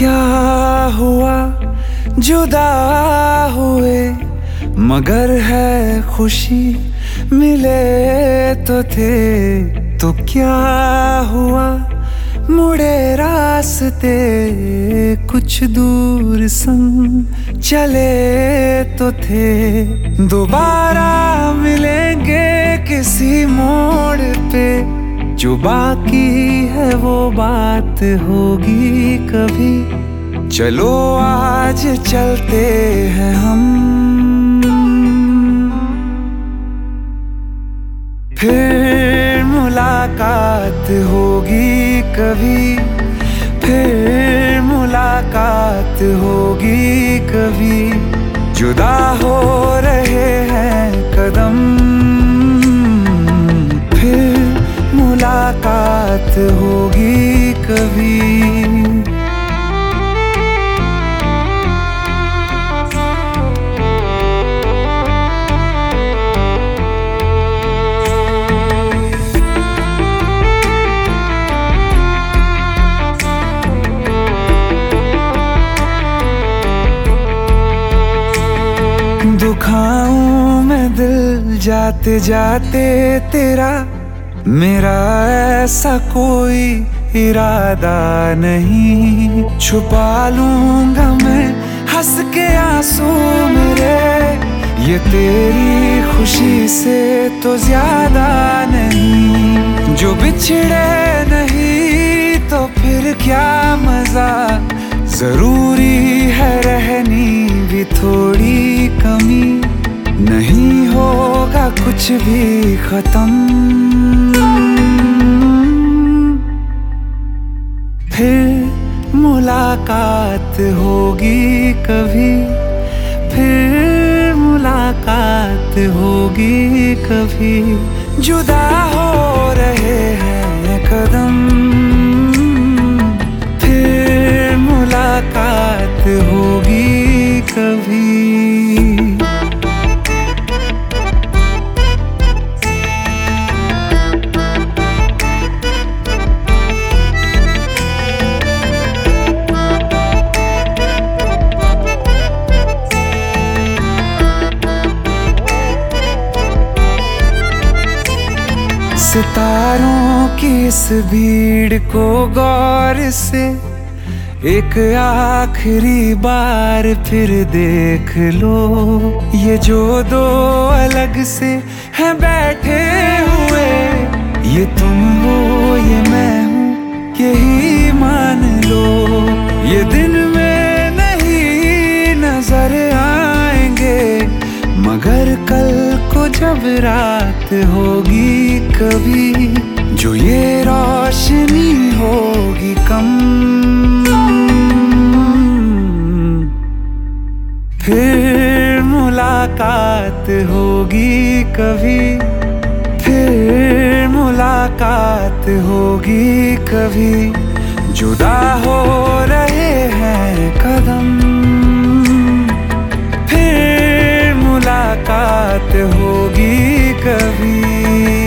क्या हुआ जुदा हुए, मगर है खुशी मिले तो थे। तो क्या हुआ मुड़े रास्ते, कुछ दूर संग चले तो थे। दोबारा मिलेंगे किसी मोड़ पे, जो बाकी है वो बात होगी कभी। चलो आज चलते हैं हम, फिर मुलाकात होगी कभी। फिर मुलाकात होगी कभी। जुदा हो रहे हैं कदम, फिर मुलाकात होगी कभी। दुखाऊं मैं दिल जाते जाते तेरा, मेरा ऐसा कोई इरादा नहीं। छुपा लूंगा मैं हंस के आंसू मेरे, ये तेरी खुशी से तो ज्यादा नहीं। जो बिछड़े नहीं तो फिर क्या मजा, जरूरी है रहनी भी थोड़ी कमी। नहीं होगा कुछ भी खत्म, फिर मुलाकात होगी कभी। फिर मुलाकात होगी कभी। जुदा हो रहे हैं कदम, फिर मुलाकात होगी कभी। सितारों की इस भीड़ को गौर से एक आखिरी बार फिर देख लो। ये जो दो अलग से हैं बैठे हुए, ये तुम हो ये मैं हूँ यही मान लो। ये दिन में नहीं नजर आएंगे, मगर कल को जब रात होगी कभी, जो ये रोशनी होगी कम, फिर मुलाकात होगी कभी। फिर मुलाकात होगी कभी। जुदा हो रहे हैं कदम, फिर मुलाकात होगी कभी।